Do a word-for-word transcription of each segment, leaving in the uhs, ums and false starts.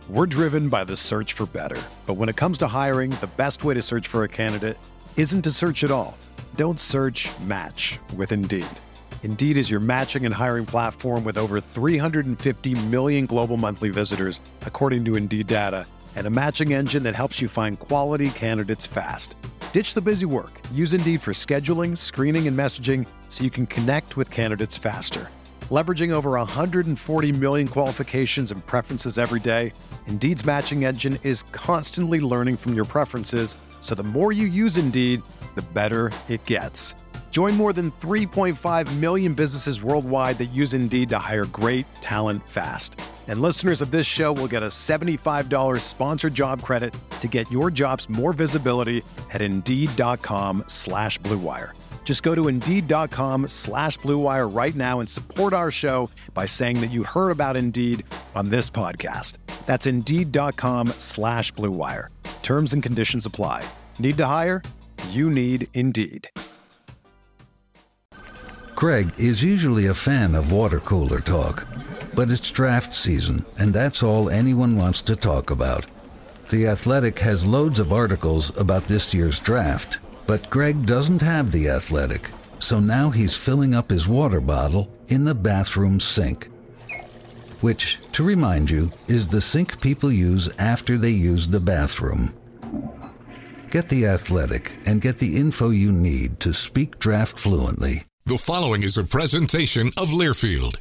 We're driven by the search for better. But when it comes to hiring, the best way to search for a candidate isn't to search at all. Don't search, match with Indeed. Indeed is your matching and hiring platform with over three hundred fifty million global monthly visitors, according to Indeed data, and a matching engine that helps you find quality candidates fast. Ditch the busy work. Use Indeed for scheduling, screening, and messaging so you can connect with candidates faster. Leveraging over one hundred forty million qualifications and preferences every day, Indeed's matching engine is constantly learning from your preferences, so the more you use Indeed, the better it gets. Join more than three point five million businesses worldwide that use Indeed to hire great talent fast. And listeners of this show will get a seventy-five dollars sponsored job credit to get your jobs more visibility at Indeed.com slash Blue Wire. Just go to Indeed.com slash Blue Wire right now and support our show by saying that you heard about Indeed on this podcast. That's Indeed.com slash Blue Wire. Terms and conditions apply. Need to hire? You need Indeed. Greg is usually a fan of water cooler talk, but it's draft season, and that's all anyone wants to talk about. The Athletic has loads of articles about this year's draft, but Greg doesn't have The Athletic, so now he's filling up his water bottle in the bathroom sink, which, to remind you, is the sink people use after they use the bathroom. Get The Athletic and get the info you need to speak draft fluently. The following is a presentation of Learfield.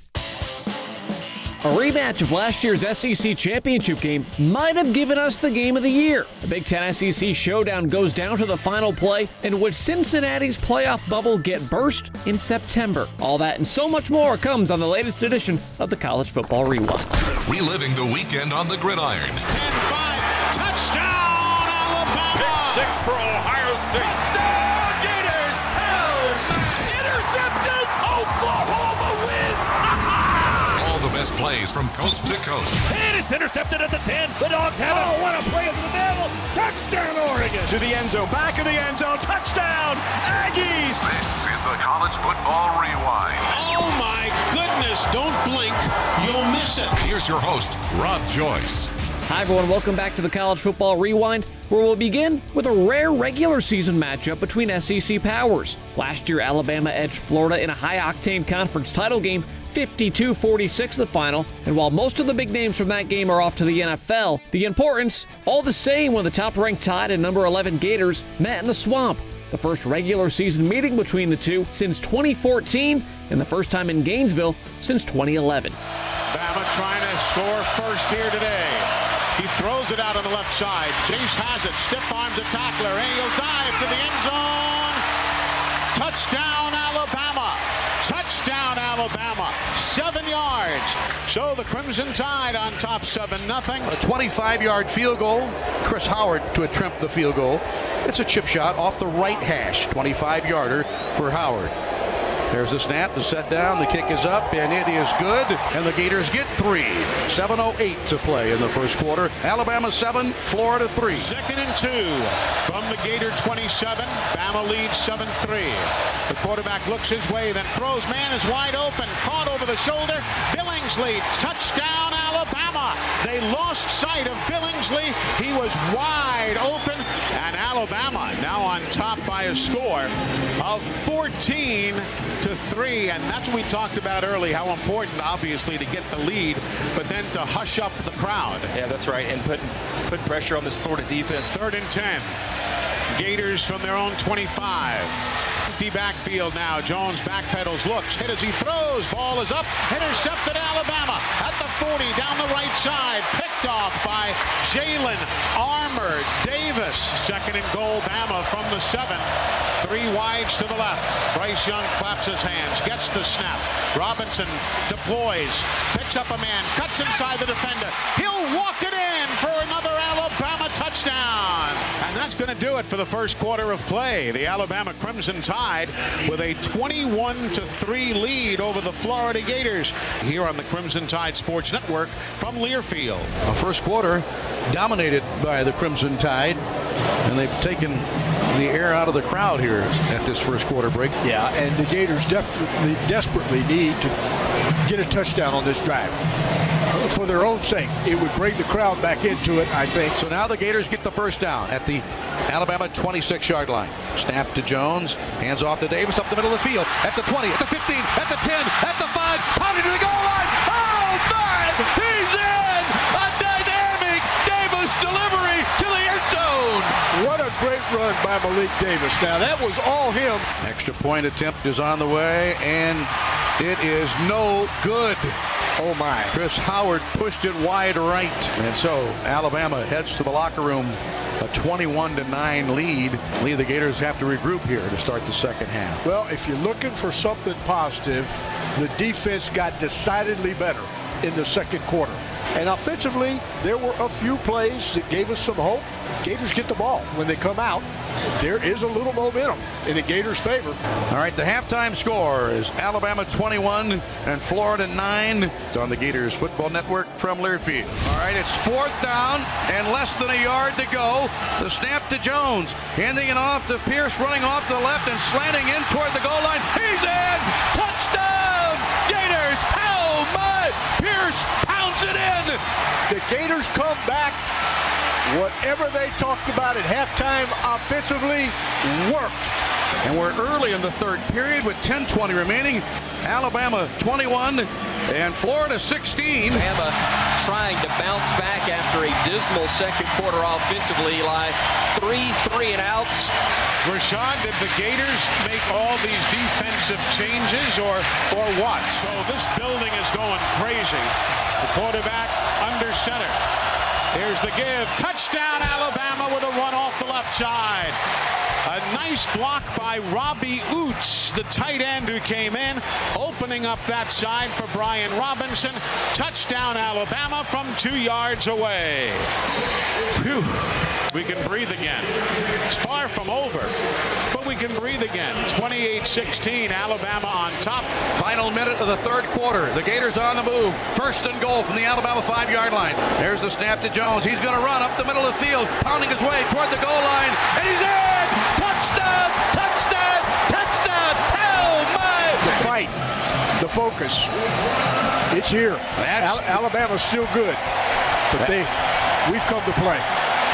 A rematch of last year's S E C championship game might have given us the game of the year. The Big Ten S E C showdown goes down to the final play, and would Cincinnati's playoff bubble get burst in September? All that and so much more comes on the latest edition of the College Football Rewind. Reliving the weekend on the gridiron. ten five, touchdown, Alabama! Pick six for Ohio State. Touchdown, Gators! Held! Intercepted! Oklahoma wins! All the best plays from coast to coast. And it's intercepted at the ten. The Dogs have it. Oh, what a play over the middle. Touchdown, Oregon. To the end zone. Back of the end zone. Touchdown, Aggies. This is the College Football Rewind. Oh, my goodness. Don't blink. You'll miss it. Here's your host, Rob Joyce. Hi, everyone. Welcome back to the College Football Rewind, where we'll begin with a rare regular season matchup between S E C powers. Last year, Alabama edged Florida in a high-octane conference title game, fifty-two forty-six the final, and while most of the big names from that game are off to the N F L, the importance, all the same when the top-ranked Tide and number eleven Gators met in the Swamp. The first regular season meeting between the two since twenty fourteen, and the first time in Gainesville since twenty eleven. Bama trying to score first here today. He throws it out on the left side. Chase has it. Stiff arms a tackler. And he'll dive to the end zone. Touchdown, Alabama. Touchdown, Alabama. Seven yards. So the Crimson Tide on top seven nothing. A twenty-five-yard field goal. Chris Howard to attempt the field goal. It's a chip shot off the right hash. twenty-five-yarder for Howard. There's the snap, the set down, the kick is up, and it is good, and the Gators get three. seven oh eight to play in the first quarter. Alabama seven, Florida three. Second and two from the Gator twenty-seven. Bama leads seven three. The quarterback looks his way, then throws. Man is wide open, caught over the shoulder. Billingsley, touchdown, Alabama. They lost sight of Billingsley. He was wide open, and Alabama now on top by a score of fourteen to three, and that's what we talked about early, how important, obviously, to get the lead, but then to hush up the crowd. Yeah, that's right, and put put pressure on this Florida defense. Third and ten. Gators from their own twenty-five. Empty backfield now. Jones backpedals, looks, hit as he throws. Ball is up, intercepted Alabama at the forty, down the right side. Picked off by Jalen Armour Davis. Second and goal, Bama from the seven. Three wides to the left. Bryce Young claps his hands, gets the snap. Robinson deploys, picks up a man, cuts inside the defender. He'll walk it in for another Alabama touchdown. And that's going to do it for the first quarter of play. The Alabama Crimson Tide with a twenty-one to three lead over the Florida Gators here on the Crimson Tide Sports Network from Learfield. A first quarter dominated by the Crimson Tide, and they've taken the air out of the crowd here at this first quarter break. Yeah, and the Gators desperately, desperately need to get a touchdown on this drive. for their own sake. It would bring the crowd back into it, I think. So now the Gators get the first down at the Alabama twenty-six-yard line. Snap to Jones, hands off to Davis up the middle of the field, at the twenty, at the fifteen, at the ten, at the five, pounding to the goal line. Oh, my! He's in! A dynamic Davis delivery to the end zone. What a great run by Malik Davis. Now, that was all him. Extra point attempt is on the way, and it is no good. Oh, my. Chris Howard pushed it wide right. And so Alabama heads to the locker room. A twenty-one to nine lead. Lead the Gators have to regroup here to start the second half. Well, if you're looking for something positive, the defense got decidedly better in the second quarter. And offensively, there were a few plays that gave us some hope. Gators get the ball. When they come out, there is a little momentum in the Gators' favor. All right, the halftime score is Alabama twenty-one and Florida nine. It's on the Gators Football Network from Learfield. All right, it's fourth down and less than a yard to go. The snap to Jones, handing it off to Pierce, running off to the left and slanting in toward the goal line. He's in! Touchdown! Gators! How much? Pierce pounds it in! The Gators come back. Whatever they talked about at halftime offensively worked. And we're early in the third period with ten twenty remaining. Alabama twenty-one and Florida sixteen. Alabama trying to bounce back after a dismal second quarter offensively. Like three three and outs. Rashad, did the Gators make all these defensive changes or or what? So this building is going crazy. The quarterback under center. Here's the give. Touchdown, Alabama, with a run off the left side. A nice block by Robbie Oots, the tight end who came in, opening up that side for Brian Robinson. Touchdown, Alabama, from two yards away. Whew. We can breathe again. It's far from over, but we can breathe again. twenty-eight sixteen, Alabama on top. Final minute of the third quarter. The Gators on the move. First and goal from the Alabama five-yard line. There's the snap to Jones. He's going to run up the middle of the field, pounding his way toward the goal line, and he's in! Touchdown! Touchdown! Touchdown! Oh, my! The fight, the focus, it's here. Al- Alabama's still good, but they, we've come to play.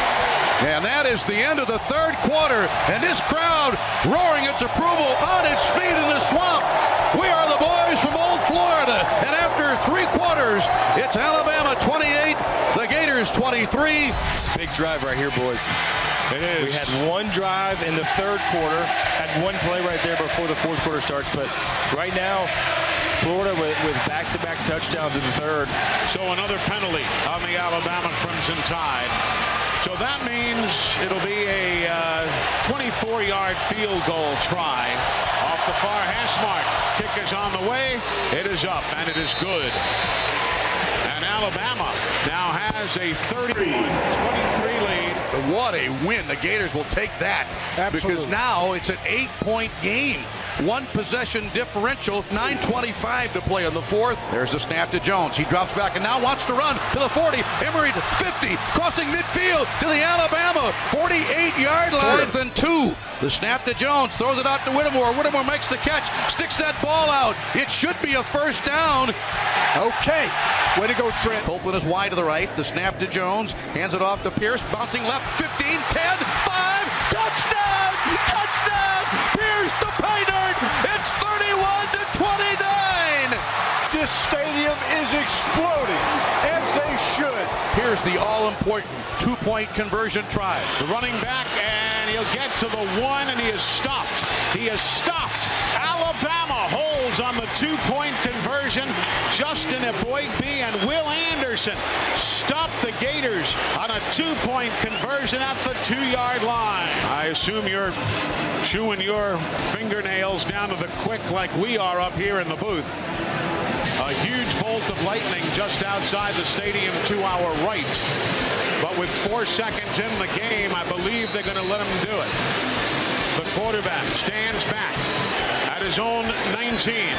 And that is the end of the third quarter, and this crowd roaring its approval on its feet in the swamp. We are the boys from Old Florida, and after three quarters, it's Alabama twenty-eight, the Gators twenty-three. It's a big drive right here, boys. It is. We had one drive in the third quarter, had one play right there before the fourth quarter starts, but right now, Florida with, with back-to-back touchdowns in the third. So another penalty on the Alabama Crimson Tide. So that means it'll be a uh, twenty-four-yard field goal try off the far hash mark. Kick is on the way. It is up, and it is good. And Alabama now has a thirty twenty-three lead. What a win. The Gators will take that. Absolutely. Because now it's an eight-point game. One possession differential, nine twenty-five to play in the fourth. There's the snap to Jones. He drops back and now wants to run to the forty. Emery to fifty, crossing midfield to the Alabama forty-eight-yard line. Fourth and two. The snap to Jones, throws it out to Whittemore. Whittemore makes the catch, sticks that ball out. It should be a first down. Okay, way to go, Trent. Copeland is wide to the right. The snap to Jones, hands it off to Pierce, bouncing left, fifteen, ten, five, touchdown! Touchdown! Pierce the pay dirt! It's thirty-one to twenty-nine! This stadium is exploding, as they should. Here's the all-important two-point conversion try. The running back, and he'll get to the one, and he is stopped. He is stopped. Alabama holds on the two-point conversion. Justin Eboigbe and Will Anderson stop the Gators on a two-point conversion at the two-yard line. I assume you're chewing your fingernails down to the quick like we are up here in the booth. A huge bolt of lightning just outside the stadium to our right. But with four seconds in the game, I believe they're going to let him do it. The quarterback stands back at his own nineteen.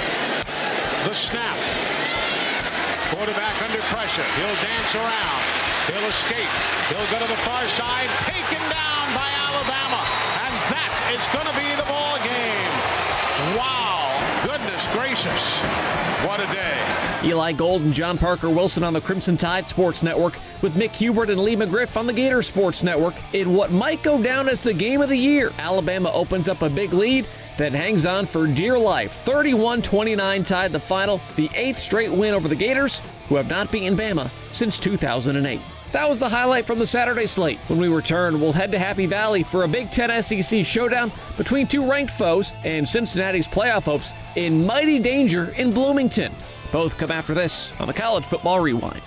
The snap. Quarterback under pressure. He'll dance around. He'll escape. He'll go to the far side. Taken down by Alabama. And that is going to be the ball game. Wow. Goodness gracious. What a day. Eli Gold and John Parker Wilson on the Crimson Tide Sports Network, with Mick Hubert and Lee McGriff on the Gator Sports Network, in what might go down as the game of the year. Alabama opens up a big lead, then hangs on for dear life. thirty-one twenty-nine Tide the final, the eighth straight win over the Gators, who have not beaten Bama since two thousand eight. That was the highlight from the Saturday slate. When we return, we'll head to Happy Valley for a Big Ten S E C showdown between two ranked foes and Cincinnati's playoff hopes in mighty danger in Bloomington. Both come after this on the College Football Rewind.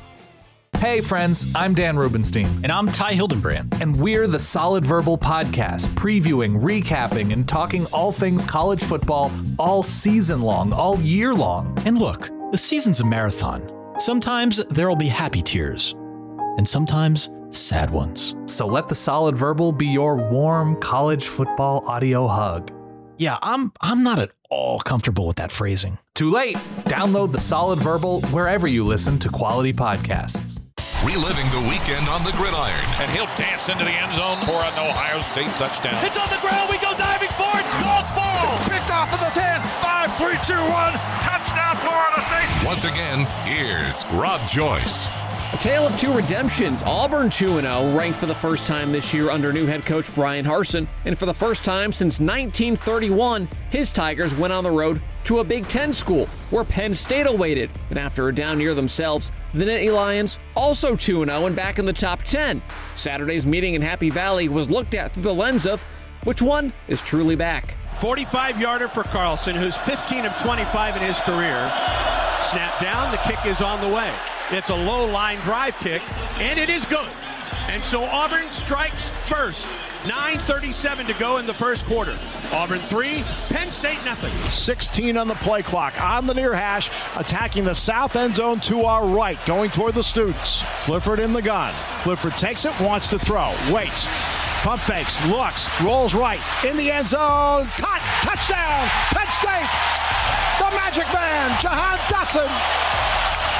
Hey friends, I'm Dan Rubenstein. And I'm Ty Hildenbrand. And we're the Solid Verbal Podcast, previewing, recapping, and talking all things college football all season long, all year long. And look, the season's a marathon. Sometimes there'll be happy tears, and sometimes sad ones. So let the Solid Verbal be your warm college football audio hug. Yeah, I'm I'm not at all comfortable with that phrasing. Too late. Download the Solid Verbal wherever you listen to quality podcasts. Reliving the weekend on the gridiron. And he'll dance into the end zone for an Ohio State touchdown. It's on the ground. We go diving for it. Dogs ball. Picked off at the ten. Five, three, two, one. Touchdown, Florida State. Once again, here's Rob Joyce. A tale of two redemptions. Auburn two and oh, ranked for the first time this year under new head coach Brian Harsin. And for the first time since nineteen thirty-one, his Tigers went on the road to a Big Ten school where Penn State awaited. And after a down year themselves, the Nittany Lions also two and oh and back in the top ten. Saturday's meeting in Happy Valley was looked at through the lens of which one is truly back. forty-five-yarder for Carlson, who's fifteen of twenty-five in his career. Snap down, the kick is on the way. It's a low line drive kick, and it is good. And so Auburn strikes first. nine thirty-seven to go in the first quarter. Auburn three, Penn State nothing. sixteen on the play clock, on the near hash, attacking the south end zone to our right, going toward the students. Clifford in the gun. Clifford takes it, wants to throw, waits. Pump fakes, looks, rolls right, in the end zone, caught, touchdown, Penn State! The Magic Man, Jahan Dotson!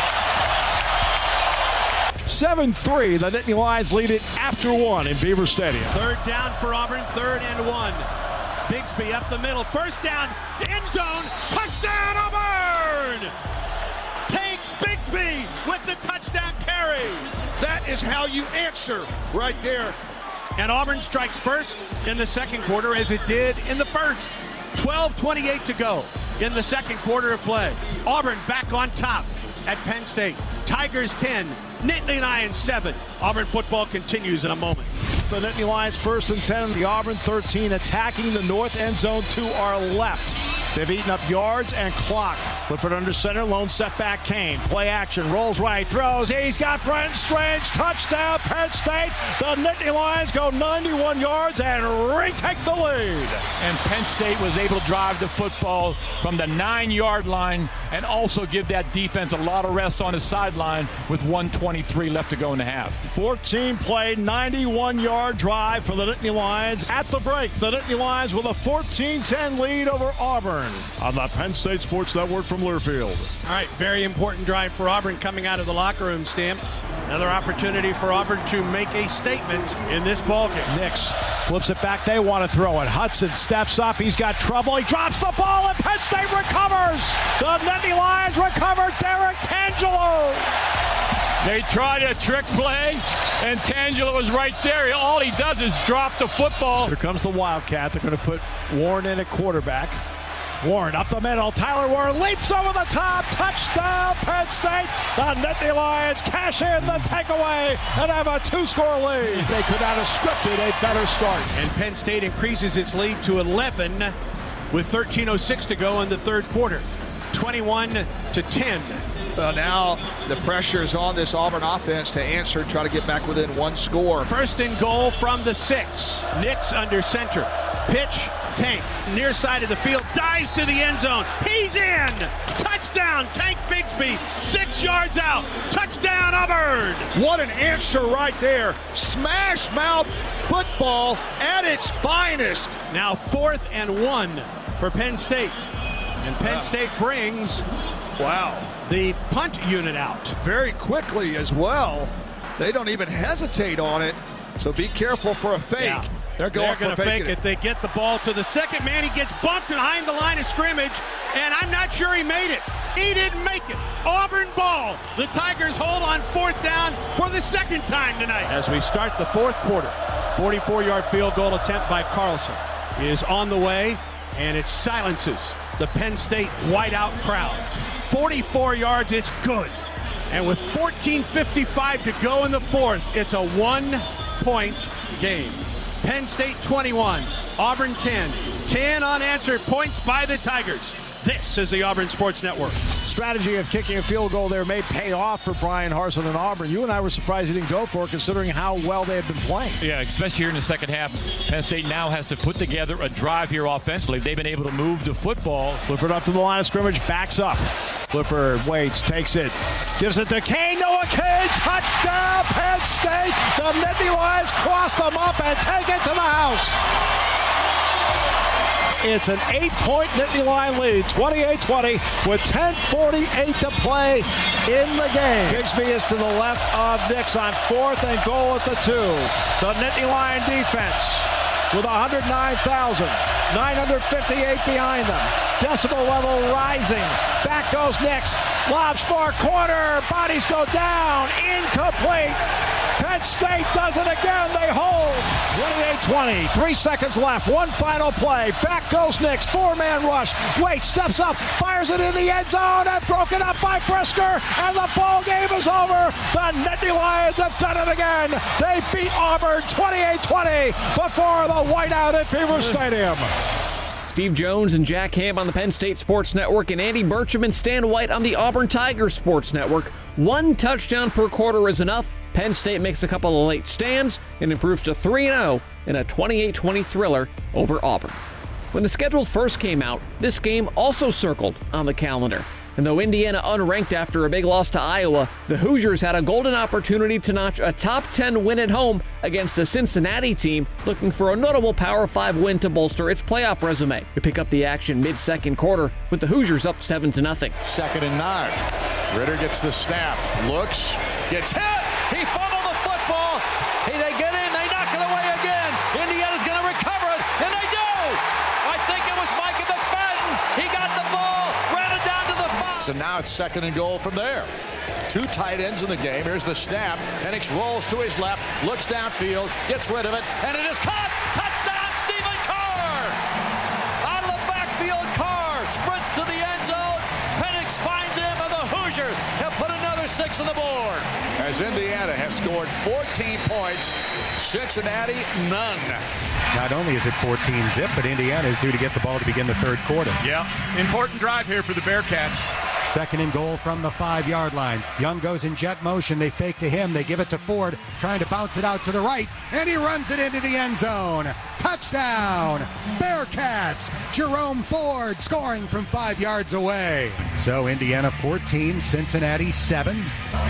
seven three, the Nittany Lions lead it after one in Beaver Stadium. Third down for Auburn, third and one. Bigsby up the middle, first down, end zone, touchdown Auburn! Tank Bigsby with the touchdown carry. That is how you answer right there. And Auburn strikes first in the second quarter as it did in the first. twelve twenty-eight to go in the second quarter of play. Auburn back on top at Penn State. Tigers ten, Nittany Lions seven. Auburn football continues in a moment. The Nittany Lions first and ten, the Auburn thirteen, attacking the north end zone to our left. They've eaten up yards and clock. Clifford under center, lone setback Kane. Play action, rolls right, throws. He's got Brenton Strange, touchdown Penn State. The Nittany Lions go ninety-one yards and retake the lead. And Penn State was able to drive the football from the nine-yard line and also give that defense a lot of rest on the sideline with one twenty-three left to go in the half. fourteen play, ninety-one yard drive for the Nittany Lions. At the break, the Nittany Lions with a fourteen ten lead over Auburn on the Penn State Sports Network from Learfield. All right, very important drive for Auburn coming out of the locker room, Stamp. Another opportunity for Auburn to make a statement in this ballgame. Nix flips it back. They want to throw it. Hudson steps up. He's got trouble. He drops the ball, and Penn State recovers. The Nittany Lions recover. Derek Tangelo. They tried a trick play, and Tangelo was right there. All he does is drop the football. Here comes the Wildcat. They're going to put Warren in at quarterback. Warren up the middle. Tyler Warren leaps over the top. Touchdown, Penn State. The Nittany Lions cash in the takeaway and have a two-score lead. They could not have scripted a better start. And Penn State increases its lead to eleven with thirteen oh six to go in the third quarter. twenty-one to ten. So now the pressure is on this Auburn offense to answer, try to get back within one score. First and goal from the six. Nix under center. Pitch. Tank, near side of the field, dives to the end zone. He's in! Touchdown, Tank Bigsby, six yards out. Touchdown, Auburn! What an answer right there. Smash mouth football at its finest. Now fourth and one for Penn State. And Penn wow. State brings, wow, the punt unit out. Very quickly as well. They don't even hesitate on it, so be careful for a fake. Yeah. They're going They're to fake it. it. They get the ball to the second man. He gets bumped behind the line of scrimmage, and I'm not sure he made it. He didn't make it. Auburn ball. The Tigers hold on fourth down for the second time tonight. As we start the fourth quarter, forty-four-yard field goal attempt by Carlson is on the way, and it silences the Penn State whiteout crowd. forty-four yards, it's good. And with fourteen fifty-five to go in the fourth, it's a one-point game. Penn State twenty-one, Auburn ten. ten unanswered points by the Tigers. This is the Auburn Sports Network. Strategy of kicking a field goal there may pay off for Brian Harsin and Auburn. You and I were surprised he didn't go for it, considering how well they had been playing. Yeah, especially here in the second half. Penn State now has to put together a drive here offensively. They've been able to move the football. Clifford up to the line of scrimmage, backs up. Clifford waits, takes it, gives it to Kane. Noah Kane, touchdown, Penn State. The Nittany Lions cross them up and take it to the house. It's an eight-point Nittany Lion lead, twenty-eight twenty, with ten forty-eight to play in the game. Bigsby is to the left of Nix on fourth and goal at the two. The Nittany Lion defense with one hundred nine thousand nine hundred fifty-eight behind them. Decibel level rising. Back goes Nix. Lobs far corner. Bodies go down. Incomplete. Penn State does it again. They hold. twenty-eight twenty. Three seconds left. One final play. Back goes Nix. Four-man rush. Wait, steps up. Fires it in the end zone and broken up by Brisker. And the ball game is over. The Nittany Lions have done it again. They beat Auburn twenty-eight twenty before the whiteout at Beaver Stadium. Steve Jones and Jack Ham on the Penn State Sports Network, and Andy Burcham and Stan White on the Auburn Tigers Sports Network. One touchdown per quarter is enough. Penn State makes a couple of late stands and improves to three and oh in a twenty-eight twenty thriller over Auburn. When the schedules first came out, this game also circled on the calendar. And though Indiana unranked after a big loss to Iowa, the Hoosiers had a golden opportunity to notch a top ten win at home against a Cincinnati team looking for a notable Power five win to bolster its playoff resume. We pick up the action mid-second quarter with the Hoosiers up seven to nothing. Second and nine. Ritter gets the snap, looks, gets hit. He fumbled the football. Hey, they get in, they knock it away again. Indiana's going to recover it, and they do. I think it was Micah McFadden. He got the ball, ran it down to the five. So now it's second and goal from there. Two tight ends in the game. Here's the snap. Penix rolls to his left, looks downfield, gets rid of it, and it is caught. Touchdown, Stephen Carr. Out of the backfield, Carr sprints to the end zone. Penix finds him, and the Hoosiers have put another six on the board. As Indiana has scored fourteen points, Cincinnati none. Not only is it fourteen zip, but Indiana is due to get the ball to begin the third quarter. Yeah, important drive here for the Bearcats. Second and goal from the five-yard line. Young goes in jet motion. They fake to him. They give it to Ford, trying to bounce it out to the right, and he runs it into the end zone. Touchdown, Bearcats. Jerome Ford scoring from five yards away. So Indiana fourteen, Cincinnati seven.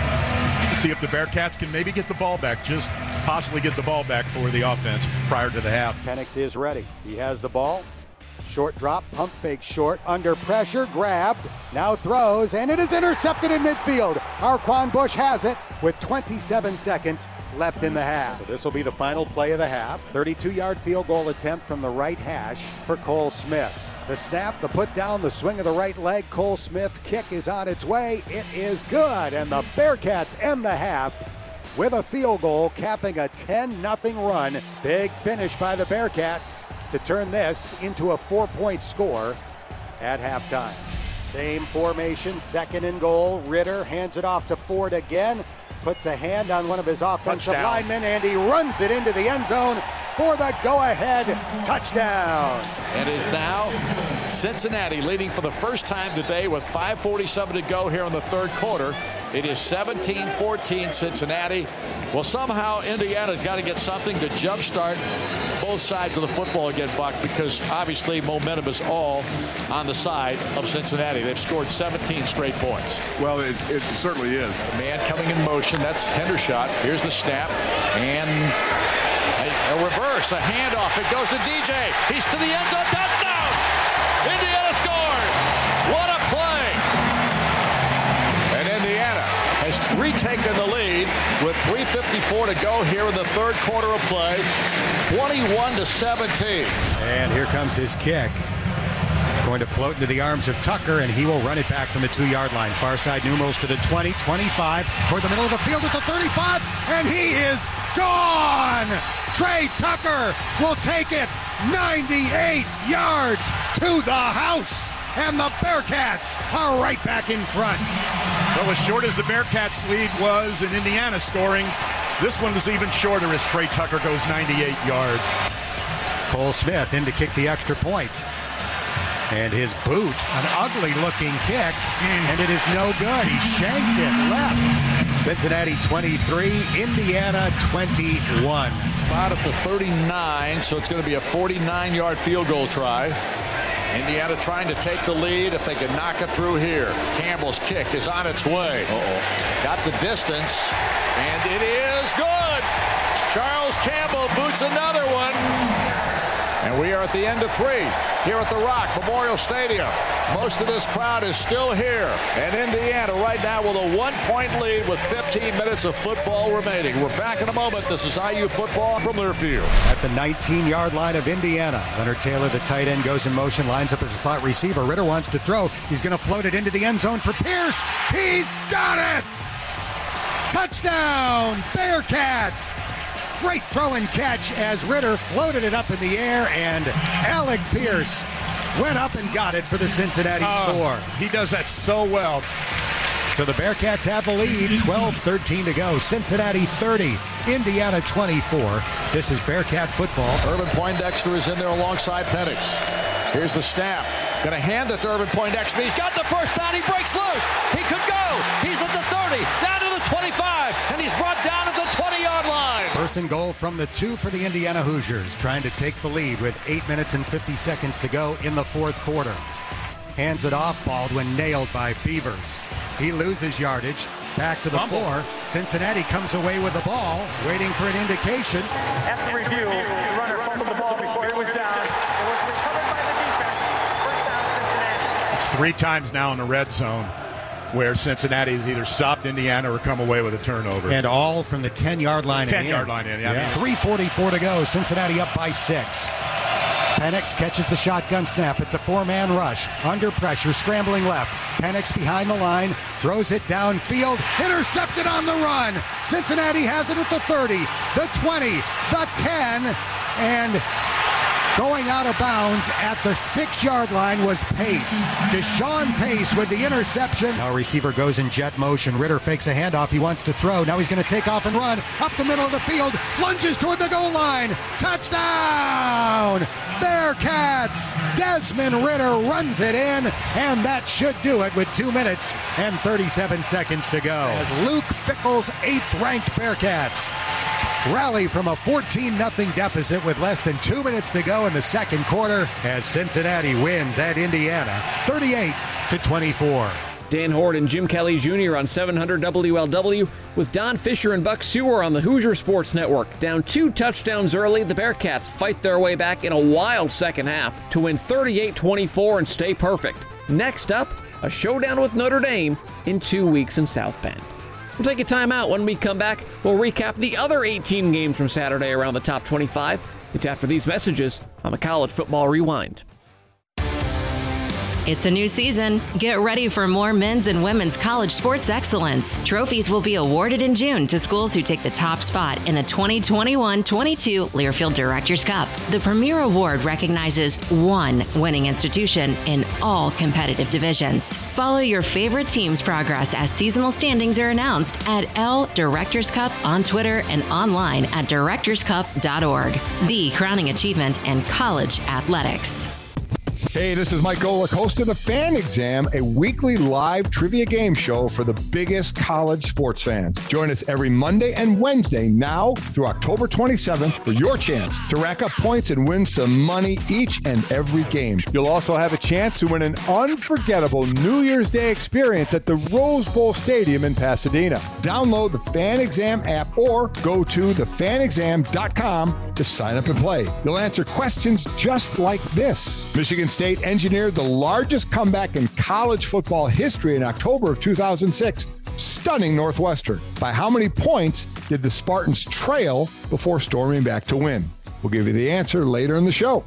See if the Bearcats can maybe get the ball back, just possibly get the ball back for the offense prior to the half. Penix is ready. He has the ball. Short drop, pump fake short, under pressure, grabbed, now throws, and it is intercepted in midfield. Arquan Bush has it with twenty-seven seconds left in the half. So this will be the final play of the half. thirty-two-yard field goal attempt from the right hash for Cole Smith. The snap, the put down, the swing of the right leg. Cole Smith's kick is on its way. It is good, and the Bearcats end the half with a field goal, capping a ten nothing run. Big finish by the Bearcats to turn this into a four-point score at halftime. Same formation, second and goal. Ritter hands it off to Ford again, puts a hand on one of his offensive touchdown. linemen, and he runs it into the end zone for the go-ahead touchdown. And is now Cincinnati leading for the first time today with five forty-seven to go here in the third quarter. It is seventeen fourteen Cincinnati. Well, somehow Indiana's got to get something to jumpstart both sides of the football again, Buck, because obviously momentum is all on the side of Cincinnati. They've scored seventeen straight points. Well, it, it certainly is. A man coming in motion. That's Hendershot. Here's the snap. And a, a reverse, a handoff. It goes to D J. He's to the end zone. Touchdown! Indiana scored. What a play! And Indiana has retaken the lead with three fifty-four to go here in the third quarter of play. twenty-one to seventeen. And here comes his kick. It's Going to float into the arms of Tucker, and he will run it back from the two-yard line. Far side numerals to the twenty, twenty-five, toward the middle of the field at the thirty-five, and he is gone! Trey Tucker will take it ninety-eight yards to the house, and the Bearcats are right back in front. Well, as short as the Bearcats' lead was in Indiana scoring, this one was even shorter as Trey Tucker goes ninety-eight yards. Cole Smith in to kick the extra point. And his boot, an ugly-looking kick, and it is no good. He shanked it left. Cincinnati twenty-three, Indiana twenty-one. About at the thirty-nine, so it's going to be a forty-nine-yard field goal try. Indiana trying to take the lead if they can knock it through here. Campbell's kick is on its way. Uh-oh. Got the distance, and it is good. Charles Campbell boots another one. And we are at the end of three here at the Rock Memorial Stadium. Most of this crowd is still here. And Indiana right now with a one-point lead with fifteen minutes of football remaining. We're back in a moment. This is I U football from Learfield. At the nineteen-yard line of Indiana, Leonard Taylor, the tight end, goes in motion, lines up as a slot receiver. Ritter wants to throw. He's going to float it into the end zone for Pierce. He's got it! Touchdown, Bearcats! Great throw and catch as Ritter floated it up in the air, and Alec Pierce went up and got it for the Cincinnati uh, score. He does that so well. So the Bearcats have the lead, twelve thirteen to go. Cincinnati thirty, Indiana twenty-four. This is Bearcat football. Irvin Poindexter is in there alongside Penix. Here's the snap. Going to hand it to Irvin Poindexter. He's got the first down. He breaks loose. He could go. He's at the thirty, down to the twenty-five, and he's brought down at the twenty-yard line. First and goal from the two for the Indiana Hoosiers, trying to take the lead with eight minutes and fifty seconds to go in the fourth quarter. Hands it off. Baldwin nailed by Beavers. He loses yardage. Back to the Fumble. four. Cincinnati comes away with the ball, waiting for an indication. After review, the runner fumbled the ball before it was down. It was recovered by the defense. First down, Cincinnati. It's three times now in the red zone where Cincinnati has either stopped Indiana or come away with a turnover. And all from the ten-yard line. ten-yard line in, yeah. yeah. three forty-four to go. Cincinnati up by six. Penix catches the shotgun snap. It's a four-man rush. Under pressure, scrambling left. Penix behind the line, throws it downfield, intercepted on the run. Cincinnati has it at the thirty, the twenty, the ten, and going out of bounds at the six-yard line was Pace. Deshaun Pace with the interception. Now receiver goes in jet motion. Ritter fakes a handoff. He wants to throw. Now he's going to take off and run up the middle of the field. Lunges toward the goal line. Touchdown! Bearcats! Desmond Ritter runs it in, and that should do it with two minutes and thirty-seven seconds to go. As Luke Fickell's eighth-ranked Bearcats rally from a fourteen nothing deficit with less than two minutes to go in the second quarter as Cincinnati wins at Indiana thirty-eight to twenty-four. Dan Horde and Jim Kelly Junior on seven hundred W L W with Don Fisher and Buck Sewer on the Hoosier Sports Network. Down two touchdowns early, the Bearcats fight their way back in a wild second half to win thirty-eight twenty-four and stay perfect. Next up, a showdown with Notre Dame in two weeks in South Bend. We'll take a timeout. When we come back, we'll recap the other eighteen games from Saturday around the top twenty-five. It's after these messages on the College Football Rewind. It's a new season. Get ready for more men's and women's college sports excellence. Trophies will be awarded in June to schools who take the top spot in the twenty twenty-one twenty-two Learfield Directors Cup. The premier award recognizes one winning institution in all competitive divisions. Follow your favorite team's progress as seasonal standings are announced at L Directors Cup on Twitter and online at directors cup dot org. The crowning achievement in college athletics. Hey, this is Mike Golick, host of The Fan Exam, a weekly live trivia game show for the biggest college sports fans. Join us every Monday and Wednesday now through October twenty-seventh for your chance to rack up points and win some money each and every game. You'll also have a chance to win an unforgettable New Year's Day experience at the Rose Bowl Stadium in Pasadena. Download the Fan Exam app or go to the fan exam dot com to sign up and play. You'll answer questions just like this. Michigan State engineered the largest comeback in college football history in October of two thousand six, stunning Northwestern. By how many points did the Spartans trail before storming back to win? We'll give you the answer later in the show.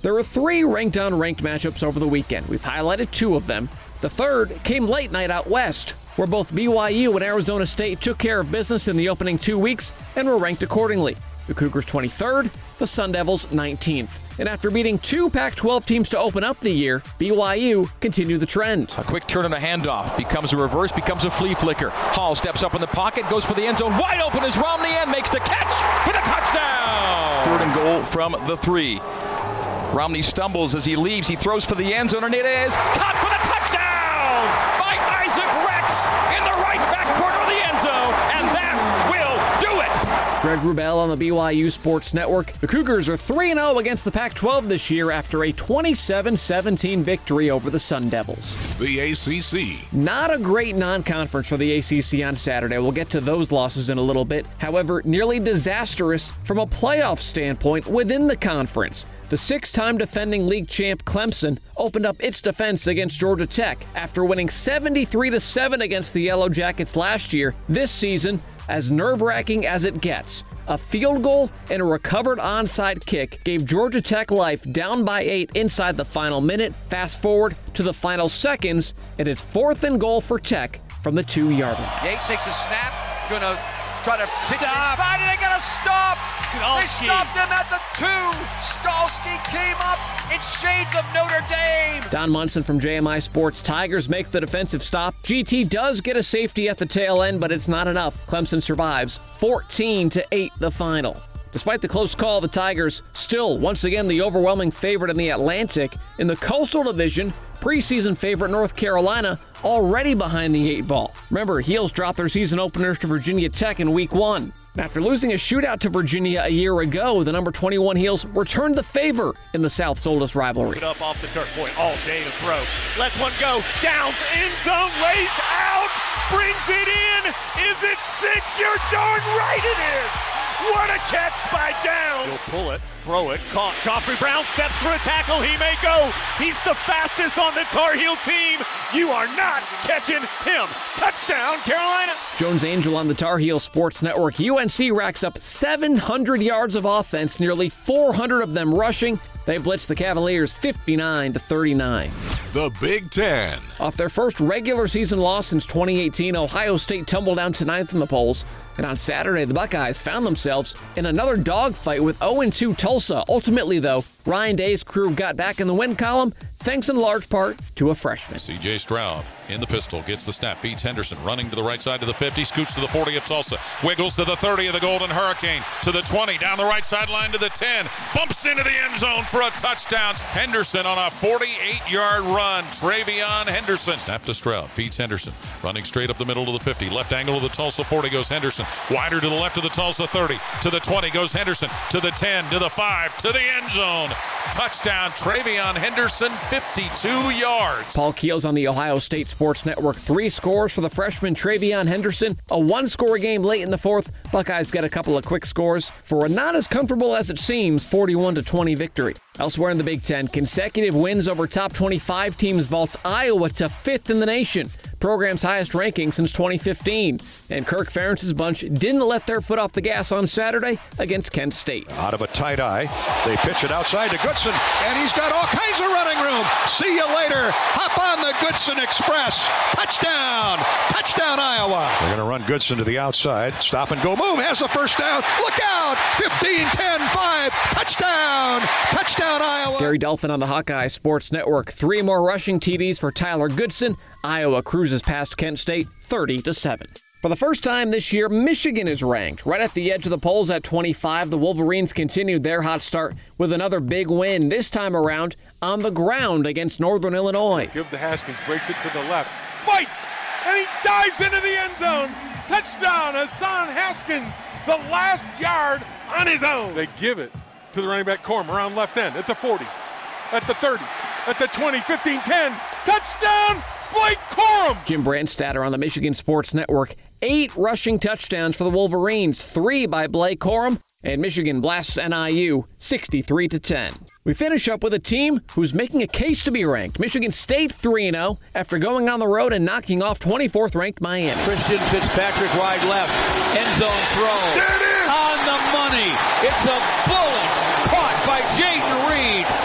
There were three ranked-on-ranked matchups over the weekend. We've highlighted two of them. The third came late night out west, where both B Y U and Arizona State took care of business in the opening two weeks and were ranked accordingly. The Cougars twenty-third, the Sun Devils nineteenth. And after beating two Pac twelve teams to open up the year, B Y U continued the trend. A quick turn and a handoff. Becomes a reverse, becomes a flea flicker. Hall steps up in the pocket, goes for the end zone. Wide open is Romney and makes the catch for the touchdown. Third and goal from the three. Romney stumbles as he leaves. He throws for the end zone, and it is caught for the touchdown by Isaac Rex in the right back corner of the end zone, and that will do it. Greg Wrubell on the B Y U Sports Network. The Cougars are three and oh against the Pac twelve this year after a twenty-seven seventeen victory over the Sun Devils. The A C C. Not a great non-conference for the A C C on Saturday. We'll get to those losses in a little bit. However, nearly disastrous from a playoff standpoint within the conference. The six-time defending league champ Clemson opened up its defense against Georgia Tech after winning seventy-three to seven against the Yellow Jackets last year. This season, as nerve-wracking as it gets, a field goal and a recovered onside kick gave Georgia Tech life down by eight inside the final minute. Fast forward to the final seconds, and it's fourth and goal for Tech from the two-yard line. Yates takes a snap, gonna try to pitch it inside, and they got to stop. Skalski. They stopped him at the two. Skalski came up. It's shades of Notre Dame. Don Munson from J M I Sports. Tigers make the defensive stop. G T does get a safety at the tail end, but it's not enough. Clemson survives fourteen to eight the final. Despite the close call, the Tigers still, once again, the overwhelming favorite in the Atlantic. In the Coastal Division, preseason favorite North Carolina already behind the eight ball. Remember, Heels dropped their season openers to Virginia Tech in week one. After losing a shootout to Virginia a year ago, the number twenty-one Heels returned the favor in the South's oldest rivalry. Up off the turf, boy, all day to throw. Lets one go, downs, end zone, lays out, brings it in. Is it six? You're darn right it is. What a catch by Downs. He'll pull it, throw it, caught. Joffrey Brown steps through a tackle. He may go. He's the fastest on the Tar Heel team. You are not catching him. Touchdown, Carolina. Jones Angell on the Tar Heel Sports Network. U N C racks up seven hundred yards of offense, nearly four hundred of them rushing. They blitzed the Cavaliers fifty-nine to thirty-nine. The Big Ten. Off their first regular season loss since twenty eighteen, Ohio State tumbled down to ninth in the polls. And on Saturday, the Buckeyes found themselves in another dogfight with oh and two Tulsa. Ultimately, though, Ryan Day's crew got back in the win column, thanks in large part to a freshman. C J Stroud in the pistol, gets the snap, feeds Henderson, running to the right side to the fifty, scoots to the forty of Tulsa, wiggles to the thirty of the Golden Hurricane, to the twenty, down the right sideline to the ten, bumps into the end zone for a touchdown. Henderson on a forty-eight-yard run. Travion Henderson. Snap to Stroud, feeds Henderson, running straight up the middle to the fifty, left angle of the Tulsa forty goes Henderson, wider to the left of the Tulsa thirty, to the twenty goes Henderson, to the ten, to the five, to the end zone. Touchdown, Travion Henderson, fifty-two yards. Paul Keels on the Ohio State Sports Network. Three scores for the freshman Travion Henderson. A one-score game late in the fourth. Buckeyes get a couple of quick scores for a not as comfortable as it seems forty-one to twenty victory. Elsewhere in the Big Ten, consecutive wins over top twenty-five teams vaults Iowa to fifth in the nation, program's highest ranking since twenty fifteen. And Kirk Ferentz's bunch didn't let their foot off the gas on Saturday against Kent State. Out of a tight eye, they pitch it outside to Goodson, and he's got all kinds of running room. See you later. Hop on the Goodson Express. Touchdown. Touchdown, Iowa. They're going to run Goodson to the outside. Stop and go. Boom. Has the first down. Look out. fifteen, ten, five. Touchdown. Touchdown, Iowa. Gary Dolphin on the Hawkeye Sports Network. Three more rushing T Ds for Tyler Goodson. Iowa cruises past Kent State thirty to seven. For the first time this year, Michigan is ranked right at the edge of the polls at twenty-five. The Wolverines continued their hot start with another big win, this time around on the ground against Northern Illinois. Give to Haskins, breaks it to the left, fights, and he dives into the end zone. Touchdown, Hassan Haskins, the last yard on his own. They give it to the running back Corum around left end at the forty, at the thirty, at the twenty, fifteen, ten. Touchdown, Blake Corum. Jim Brandstatter on the Michigan Sports Network. Eight rushing touchdowns for the Wolverines, three by Blake Corum, and Michigan blasts N I U sixty-three to ten. We finish up with a team who's making a case to be ranked. Michigan State three and oh after going on the road and knocking off twenty-fourth ranked Miami. Christian Fitzpatrick wide left, end zone throw. There it is! On the money. It's a bullet caught by Jaden Reed. Touchdown!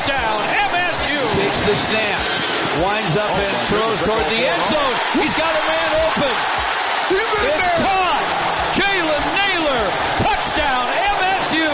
Touchdown, M S U. Takes the snap, winds up and throws toward the end zone. He's got a man open. It's caught. Jalen Naylor, touchdown, M S U.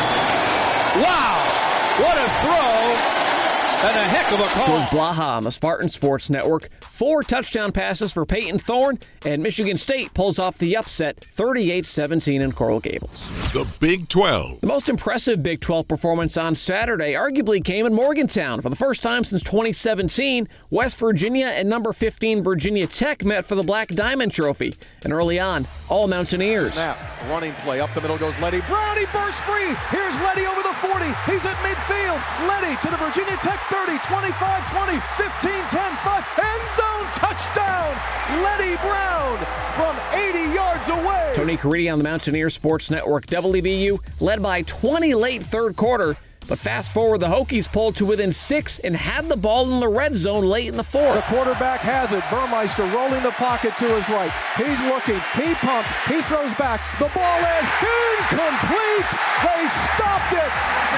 Wow, what a throw. And a heck of a call. George Blaha on the Spartan Sports Network. Four touchdown passes for Peyton Thorne, and Michigan State pulls off the upset thirty-eight seventeen in Coral Gables. The Big twelve. The most impressive Big twelve performance on Saturday arguably came in Morgantown. For the first time since twenty seventeen, West Virginia and number fifteen Virginia Tech met for the Black Diamond Trophy. And early on, all Mountaineers. Snap, running play, up the middle goes Letty Brown, he bursts free. Here's Letty over the forty, he's at midfield. Letty to the Virginia Tech thirty, twenty-five, twenty, fifteen, ten, five, end zone touchdown. Letty Brown from eighty yards away. Tony Caridi on the Mountaineer Sports Network. W V U led by twenty late third quarter, but fast forward, the Hokies pulled to within six and had the ball in the red zone late in the fourth. The quarterback has it. Burmeister rolling the pocket to his right. He's looking. He pumps. He throws back. The ball is incomplete. They stopped it.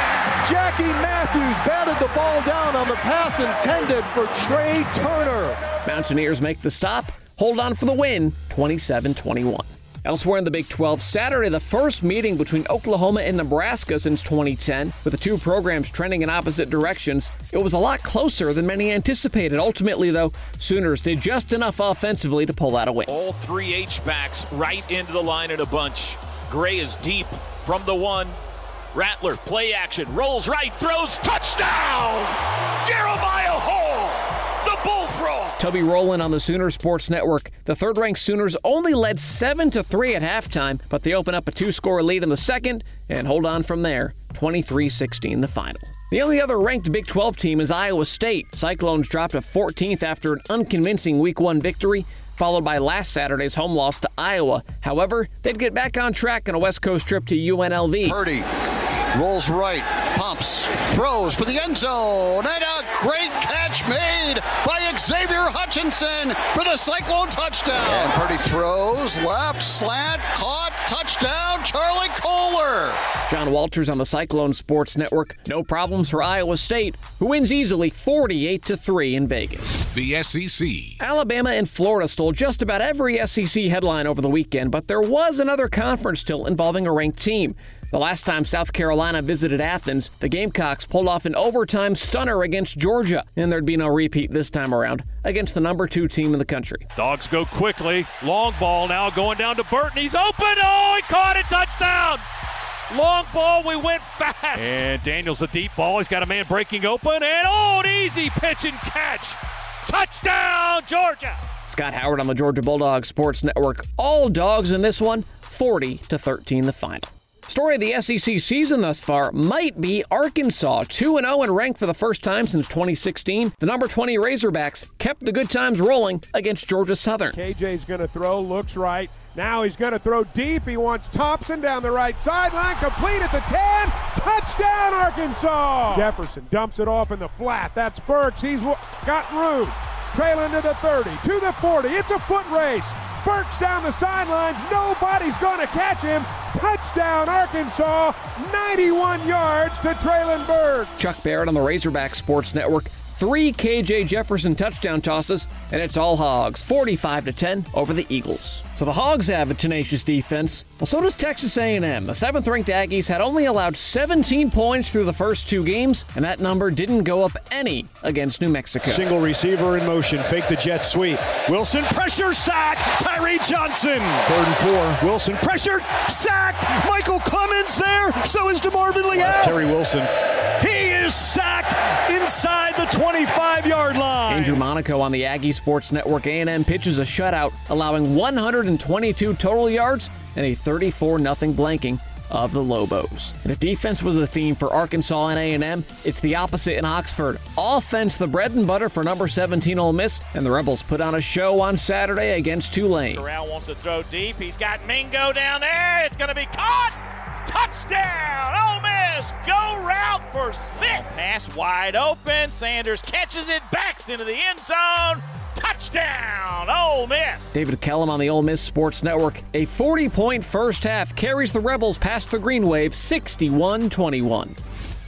Jackie Matthews batted the ball down on the pass intended for Trey Turner. Mountaineers make the stop, hold on for the win, twenty-seven twenty-one. Elsewhere in the Big twelve, Saturday, the first meeting between Oklahoma and Nebraska since twenty ten. With the two programs trending in opposite directions, it was a lot closer than many anticipated. Ultimately, though, Sooners did just enough offensively to pull out a win. All three H-backs right into the line in a bunch. Gray is deep from the one. Rattler, play action, rolls right, throws, touchdown! Jeremiah Hall, the Bullfrog! Toby Rowland on the Sooner Sports Network. The third-ranked Sooners only led seven to three at halftime, but they open up a two-score lead in the second and hold on from there, twenty-three sixteen the final. The only other ranked Big twelve team is Iowa State. Cyclones dropped to fourteenth after an unconvincing Week one victory, followed by last Saturday's home loss to Iowa. However, they'd get back on track on a West Coast trip to U N L V. Purdy rolls right, pumps, throws for the end zone, and a great catch made by Xavier Hutchinson for the Cyclone touchdown. And Purdy throws, left, slant, caught, touchdown, Charlie Kohler. John Walters on the Cyclone Sports Network. No problems for Iowa State, who wins easily forty-eight to three in Vegas. The S E C. Alabama and Florida stole just about every S E C headline over the weekend, but there was another conference tilt involving a ranked team. The last time South Carolina visited Athens, the Gamecocks pulled off an overtime stunner against Georgia, and there'd be no repeat this time around against the number two team in the country. Dogs go quickly. Long ball now going down to Burton. He's open. Oh, he caught it. Touchdown. Long ball. We went fast. And Daniels a deep ball. He's got a man breaking open. And oh, an easy pitch and catch. Touchdown, Georgia. Scott Howard on the Georgia Bulldogs Sports Network. All dogs in this one, forty to thirteen the final. Story of the S E C season thus far might be Arkansas, two and oh and ranked for the first time since twenty sixteen. The number twenty Razorbacks kept the good times rolling against Georgia Southern. K J's going to throw, looks right. Now he's going to throw deep. He wants Thompson down the right sideline, complete at the ten. Touchdown, Arkansas! Jefferson dumps it off in the flat. That's Burks. He's got room. Trailing to the thirty, to the forty. It's a foot race. Burks down the sidelines. Nobody's going to catch him. Touchdown, Arkansas. ninety-one yards to Traylon Burks. Chuck Barrett on the Razorback Sports Network. Three K J Jefferson touchdown tosses, and it's all Hogs, forty-five to ten over the Eagles. So the Hogs have a tenacious defense. Well, so does Texas A and M. The seventh-ranked Aggies had only allowed seventeen points through the first two games, and that number didn't go up any against New Mexico. Single receiver in motion, fake the jet sweep. Wilson, pressure, sack, Tyree Johnson. Third and four. Wilson, pressured, sacked. Michael Clemens there, so is DeMarvin Leal. Terry Wilson. He is sacked inside the twenty-five-yard line. Andrew Monaco on the Aggie Sports Network. A and M pitches a shutout, allowing one hundred twenty-two total yards and a thirty-four nothing blanking of the Lobos. And if defense was the theme for Arkansas and A and M, it's the opposite in Oxford. Offense the bread and butter for number seventeen Ole Miss, and the Rebels put on a show on Saturday against Tulane. Corral wants to throw deep. He's got Mingo down there. It's going to be caught. Touchdown, Ole Miss. Go route for six. Pass wide open. Sanders catches it, backs into the end zone. Touchdown, Ole Miss. David Kellum on the Ole Miss Sports Network. A forty-point first half carries the Rebels past the Green Wave sixty-one twenty-one.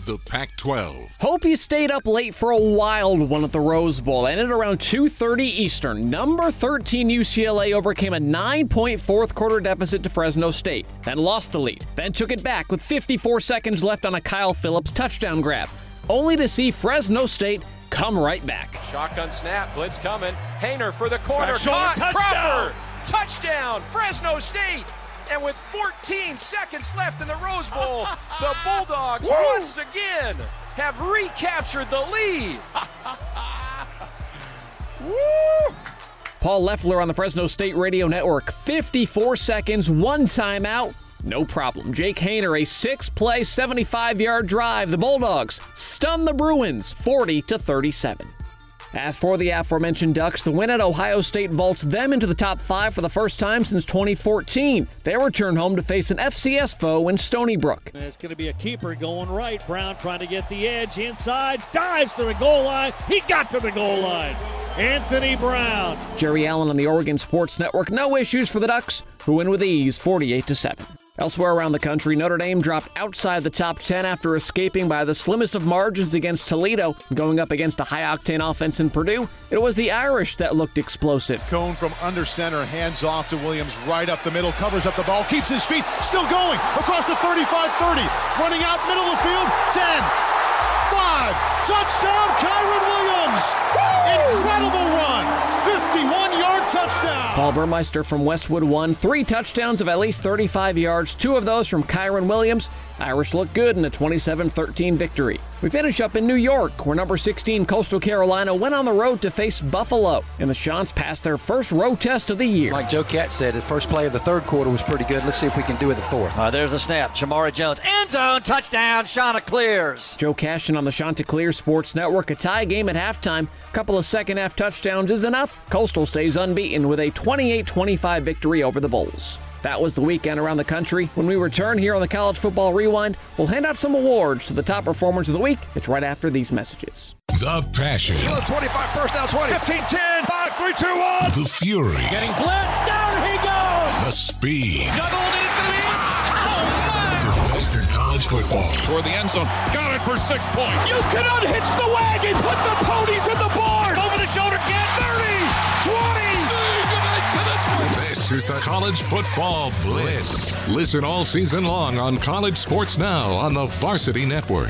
The Pac twelve. Hope you stayed up late for a wild one at the Rose Bowl. Ended around two thirty Eastern. Number thirteen U C L A overcame a nine-point fourth quarter deficit to Fresno State, then lost the lead, then took it back with fifty-four seconds left on a Kyle Phillips touchdown grab, only to see Fresno State come right back. Shotgun snap, blitz coming. Hayner for the corner, Back shoulder, caught, touchdown. Cropper, touchdown, Fresno State. And with fourteen seconds left in the Rose Bowl, the Bulldogs Woo! once again have recaptured the lead. Woo! Paul Loeffler on the Fresno State Radio Network. fifty-four seconds, one timeout, no problem. Jake Hayner, a six-play, seventy-five-yard drive. The Bulldogs stun the Bruins forty to thirty-seven. As for the aforementioned Ducks, the win at Ohio State vaults them into the top five for the first time since twenty fourteen. They return home to face an F C S foe in Stony Brook. And it's going to be a keeper going right. Brown trying to get the edge inside, dives to the goal line. He got to the goal line. Anthony Brown. Jerry Allen on the Oregon Sports Network. No issues for the Ducks, who win with ease forty-eight to seven. Elsewhere around the country, Notre Dame dropped outside the top ten after escaping by the slimmest of margins against Toledo. Going up against a high-octane offense in Purdue, it was the Irish that looked explosive. Cone from under center, hands off to Williams, right up the middle, covers up the ball, keeps his feet, still going, across the thirty-five thirty, running out middle of the field, ten, five, touchdown, Kyron Williams! Woo! Incredible run, fifty-one-yard touchdown! Paul Burmeister from Westwood won three touchdowns of at least thirty-five yards, two of those from Kyron Williams. Irish looked good in a twenty-seven thirteen victory. We finish up in New York, where number sixteen Coastal Carolina went on the road to face Buffalo, and the Chants passed their first road test of the year. Like Joe Cat said, the first play of the third quarter was pretty good. Let's see if we can do it the fourth. Uh, there's a snap. Jamari Jones, end zone, touchdown, Chanticleers. Joe Cashin on the Chanticleer Sports Network. A tie game at halftime. A couple of second-half touchdowns is enough. Coastal stays unbeaten with a twenty-eight twenty-five victory over the Bulls. That was the weekend around the country. When we return here on the College Football Rewind, we'll hand out some awards to the top performers of the week. It's right after these messages. The passion. twenty-five, first down, twenty. fifteen, ten, five, three, two, one. The fury. Getting blitzed, down he goes. The speed. Juggled, and it's going to be, oh my. The best in college football. Toward the end zone. Got it for six points. You can unhitch the wagon, put the ponies in the barn. Over the shoulder, get thirty, twenty. This is the College Football Blitz. Listen all season long on College Sports Now on the Varsity Network.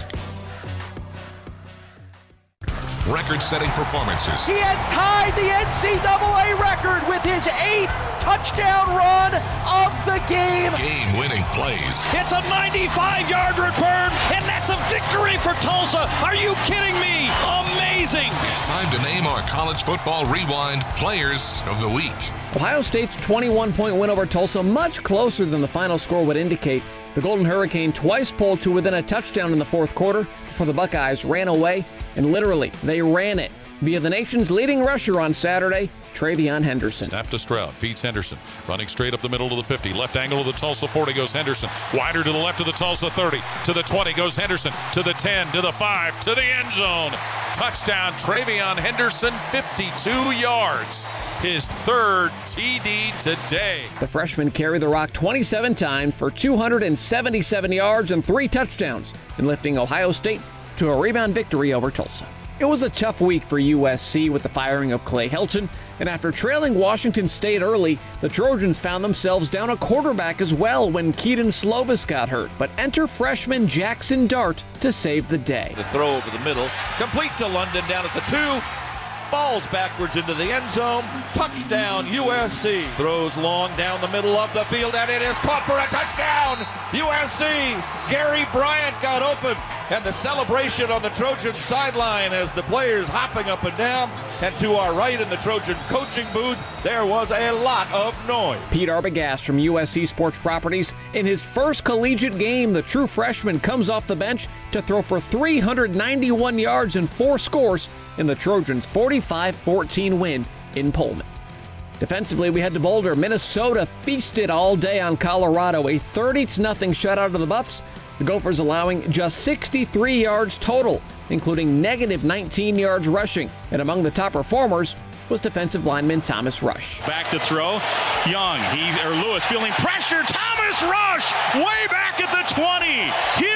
Record-setting performances. He has tied the N C double A record with his eighth touchdown run of the game. Game-winning plays. It's a ninety-five-yard return, and that's a victory for Tulsa. Are you kidding me? Amazing. It's time to name our College Football Rewind Players of the Week. Ohio State's twenty-one point win over Tulsa, much closer than the final score would indicate. The Golden Hurricane twice pulled to within a touchdown in the fourth quarter before the Buckeyes ran away, and literally, they ran it via the nation's leading rusher on Saturday, Travion Henderson. Snap to Stroud, feeds Henderson, running straight up the middle to the fifty, left angle of the Tulsa forty goes Henderson, wider to the left of the Tulsa thirty, to the twenty goes Henderson, to the ten, to the five, to the end zone. Touchdown, Travion Henderson, fifty-two yards. His third T D today. The freshman carried the rock twenty-seven times for two hundred seventy-seven yards and three touchdowns, and lifting Ohio State to a rebound victory over Tulsa. It was a tough week for U S C with the firing of Clay Helton, and after trailing Washington State early, the Trojans found themselves down a quarterback as well when Keaton Slovis got hurt. But enter freshman Jackson Dart to save the day. The throw over the middle, complete to London down at the two. Balls backwards into the end zone. Touchdown, U S C. Throws long down the middle of the field, and it is caught for a touchdown. U S C. Gary Bryant got open, and the celebration on the Trojan sideline as the players hopping up and down. And to our right in the Trojan coaching booth, there was a lot of noise. Pete Arbogast from U S C Sports Properties. In his first collegiate game, the true freshman comes off the bench to throw for three hundred ninety-one yards and four scores in the Trojans' forty-five fourteen win in Pullman. Defensively, we head to Boulder. Minnesota feasted all day on Colorado, a thirty to nothing shutout of the Buffs. The Gophers allowing just sixty-three yards total, including negative nineteen yards rushing. And among the top performers was defensive lineman Thomas Rush. Back to throw. Young, he or Lewis feeling pressure. Thomas Rush way back at the twenty. Huge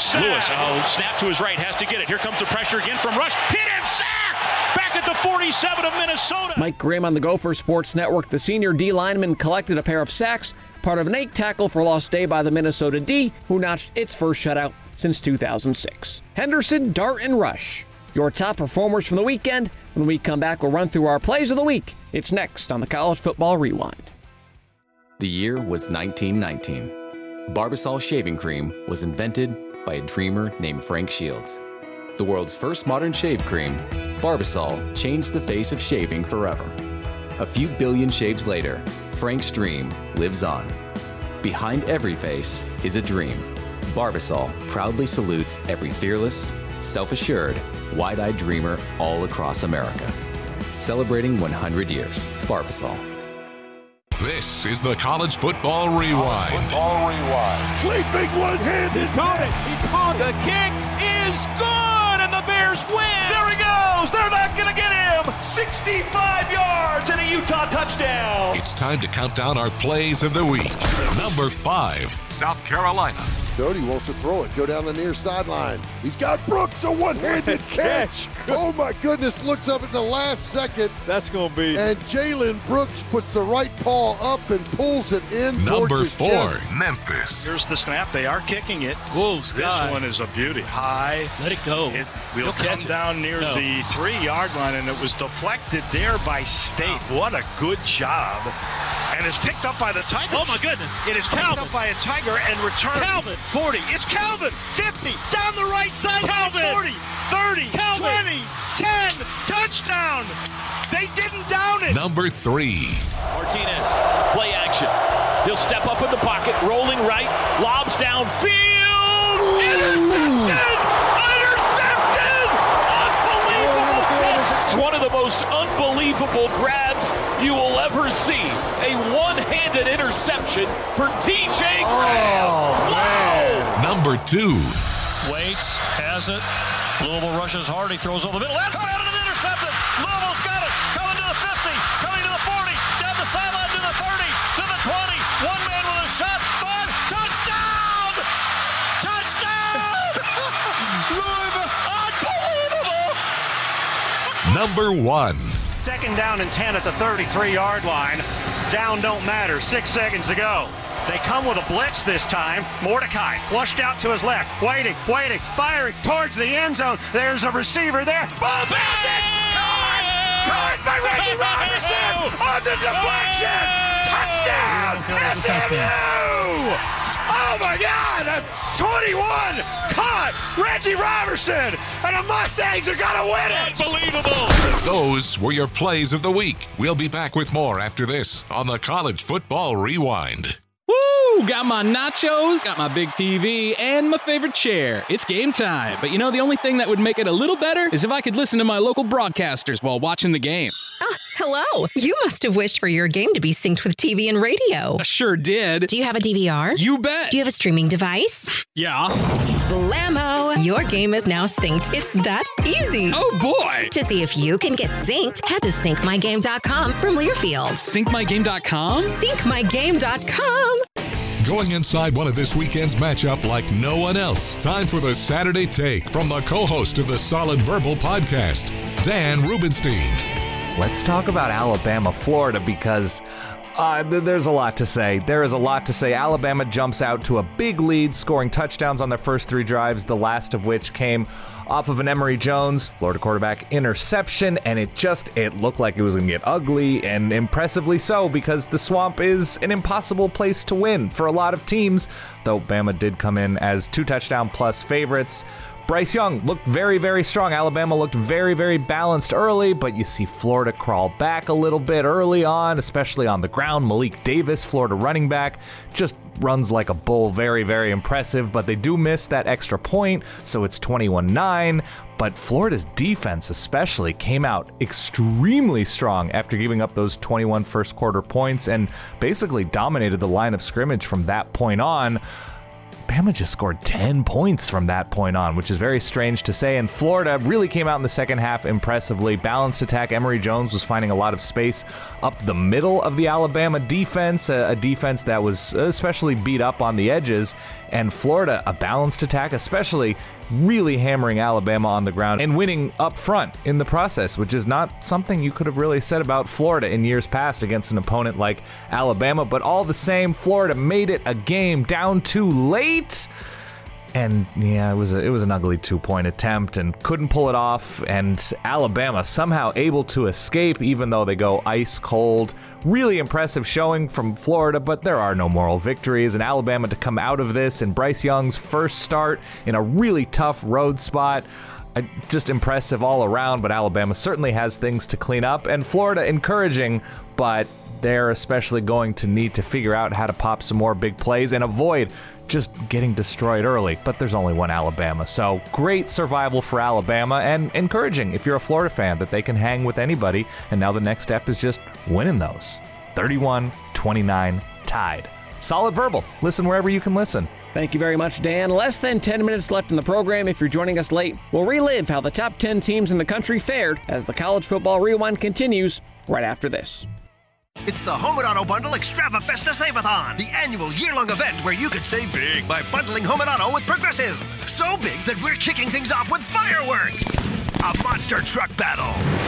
sack. Lewis, oh, snap to his right, has to get it. Here comes the pressure again from Rush. Hit and sacked! Back at the forty-seven of Minnesota. Mike Grimm on the Gopher Sports Network. The senior D lineman collected a pair of sacks, part of an eight tackle for loss day by the Minnesota D, who notched its first shutout since two thousand six. Henderson, Dart, and Rush, your top performers from the weekend. When we come back, we'll run through our plays of the week. It's next on the College Football Rewind. The year was nineteen nineteen. Barbasol shaving cream was invented by a dreamer named Frank Shields. The world's first modern shave cream, Barbasol changed the face of shaving forever. A few billion shaves later, Frank's dream lives on. Behind every face is a dream. Barbasol proudly salutes every fearless, self-assured, wide-eyed dreamer all across America. Celebrating one hundred years. Barbasol. This is the College Football Rewind. College Football Rewind. Leaping one-handed. He caught it. He caught it. The kick is good, and the Bears win. There he goes. They're not going to get him. sixty-five yards and a Utah touchdown. It's time to count down our plays of the week. Number five, South Carolina. Doty wants to throw it. Go down the near sideline. He's got Brooks, a one-handed catch. Oh, my goodness. Looks up at the last second. That's going to be. And Jalen Brooks puts the right paw up and pulls it in. Number four, chest. Memphis. Here's the snap. They are kicking it. Whoa, this God. one is a beauty. High. Let it go. It will He'll come catch down it. near no. the three-yard line, and it was deflected there by State. What a good job. And it's picked up by the Tigers. Oh, my goodness. It is picked Calvin. up by a Tiger and returned. Calvin. forty. It's Calvin. fifty. Down the right side. Calvin. forty. thirty. Calvin. twenty. ten. Touchdown. They didn't down it. Number three. Martinez, play action. He'll step up in the pocket, rolling right, lobs downfield. Intercepted! Intercepted! Unbelievable catch! It's one of the most unbelievable grabs you will ever see. A one-handed interception for D J Graham. Oh, man. Number two. Waits, has it. Louisville rushes hard. He throws over the middle. That's out and intercepted. Louisville's got it. Coming to the fifty. Coming to the forty. Down the sideline to the thirty. To the twenty. One man with a shot. Five. Touchdown! Touchdown! Louisville. Unbelievable! Number one. Second down and ten at the thirty-three-yard line. Down don't matter. Six seconds to go. They come with a blitz this time. Mordecai flushed out to his left. Waiting, waiting, firing towards the end zone. There's a receiver there. Ball bouncing! Caught! Caught by Reggie Robertson on the deflection! Touchdown! S M U! Oh my God! twenty-one! Caught! Reggie Robertson! And the Mustangs are gonna win it! Unbelievable! Those were your plays of the week. We'll be back with more after this on the College Football Rewind. Woo! Got my nachos, got my big T V, and my favorite chair. It's game time. But you know, the only thing that would make it a little better is if I could listen to my local broadcasters while watching the game. Ah, hello. You must have wished for your game to be synced with T V and radio. I sure did. Do you have a D V R? You bet. Do you have a streaming device? Yeah. Blammo! Your game is now synced. It's that easy. Oh, boy. To see if you can get synced, head to sync my game dot com from Learfield. sync my game dot com? sync my game dot com. Going inside one of this weekend's matchup like no one else. Time for the Saturday Take from the co-host of the Solid Verbal podcast, Dan Rubenstein. Let's talk about Alabama, Florida, because uh, th- there's a lot to say. There is a lot to say. Alabama jumps out to a big lead, scoring touchdowns on their first three drives, the last of which came off of an Emory Jones, Florida quarterback, interception, and it just, it looked like it was going to get ugly, and impressively so, because the Swamp is an impossible place to win for a lot of teams, though Bama did come in as two touchdown plus favorites. Bryce Young looked very, very strong. Alabama looked very, very balanced early, but you see Florida crawl back a little bit early on, especially on the ground. Malik Davis, Florida running back, just runs like a bull. Very, very impressive, but they do miss that extra point, so it's twenty-one nine. But Florida's defense especially came out extremely strong after giving up those twenty-one first quarter points and basically dominated the line of scrimmage from that point on. Bama just scored ten points from that point on, which is very strange to say. And Florida really came out in the second half impressively. Balanced attack. Emory Jones was finding a lot of space up the middle of the Alabama defense, a, a defense that was especially beat up on the edges. And Florida, a balanced attack, especially really hammering Alabama on the ground and winning up front in the process, which is not something you could have really said about Florida in years past against an opponent like Alabama. But all the same, Florida made it a game down too late. And yeah, it was a, it was an ugly two-point attempt and couldn't pull it off. And Alabama somehow able to escape, even though they go ice cold. Really impressive showing from Florida, but there are no moral victories. And Alabama to come out of this in Bryce Young's first start in a really tough road spot. Uh, just impressive all around, but Alabama certainly has things to clean up. And Florida encouraging, but they're especially going to need to figure out how to pop some more big plays and avoid just getting destroyed early. But there's only one Alabama, so great survival for Alabama, and encouraging if you're a Florida fan that they can hang with anybody. And now the next step is just winning those. thirty-one twenty-nine tied. Solid Verbal. Listen wherever you can listen. Thank you very much, Dan. Less than ten minutes left in the program. If you're joining us late, we'll relive how the top ten teams in the country fared as the College Football Rewind continues right after this. It's the Home and Auto Bundle Extravafesta Save-a-thon, the annual year-long event where you could save big by bundling Home and Auto with Progressive. So big that we're kicking things off with fireworks, a monster truck battle,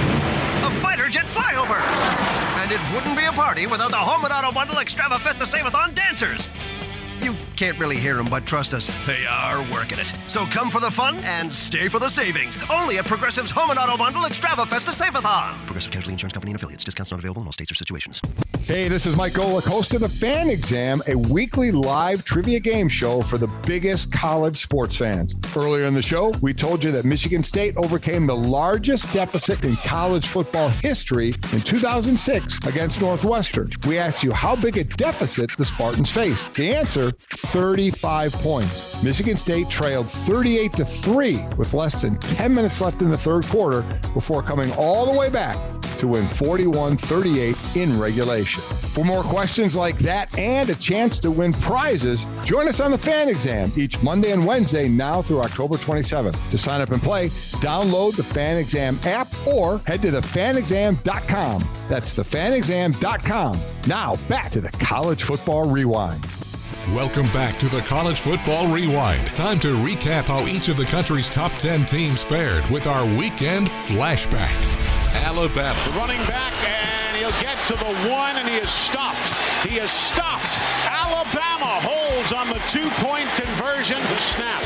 a fighter jet flyover, and it wouldn't be a party without the Home and Auto Bundle Extravafesta Save-a-thon dancers. You can't really hear them, but trust us, they are working it. So come for the fun and stay for the savings. Only at Progressive's Home and Auto Bundle Extravafesta Save-a-thon. Progressive Casualty Insurance Company and affiliates. Discounts not available in all states or situations. Hey, this is Mike Golick, host of The Fan Exam, a weekly live trivia game show for the biggest college sports fans. Earlier in the show, we told you that Michigan State overcame the largest deficit in college football history in two thousand six against Northwestern. We asked you how big a deficit the Spartans faced. The answer, thirty-five points. Michigan State trailed thirty-eight to three with less than ten minutes left in the third quarter before coming all the way back to win forty-one thirty-eight in regulation. For more questions like that and a chance to win prizes, join us on the Fan Exam each Monday and Wednesday now through October twenty-seventh. To sign up and play, download the Fan Exam app or head to the fan exam dot com. That's the fan exam dot com. Now back to the College Football Rewind. Welcome back to the College Football Rewind. Time to recap how each of the country's top ten teams fared with our weekend flashback. Alabama. The running back, and he'll get to the one, and he is stopped. He is stopped. Alabama holds on the two-point conversion. The snap.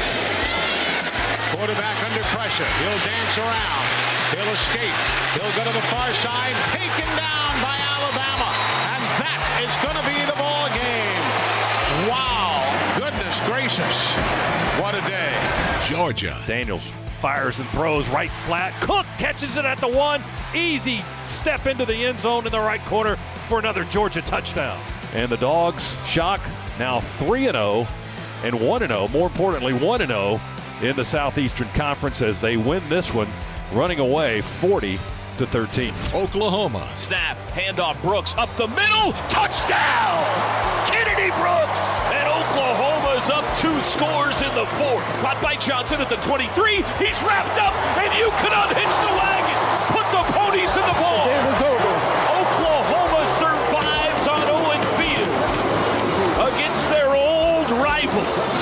Quarterback under pressure. He'll dance around. He'll escape. He'll go to the far side. Taken down by Alabama. And that is going to be the ball game. Wow. Goodness gracious. What a day. Georgia. Daniels fires and throws right flat. Cook catches it at the one. Easy step into the end zone in the right corner for another Georgia touchdown. And the Dogs shock now three and oh and one and oh. More importantly, one and oh in the Southeastern Conference as they win this one, running away forty to thirteen. Oklahoma. Snap, handoff, Brooks up the middle, touchdown! Kennedy Brooks! And Oklahoma's up two scores in the fourth. Caught by Johnson at the twenty-three. He's wrapped up, and you can unhitch the wagon. Put the ponies in the ball. The game is over. Oklahoma survives on Owen Field against their old rival.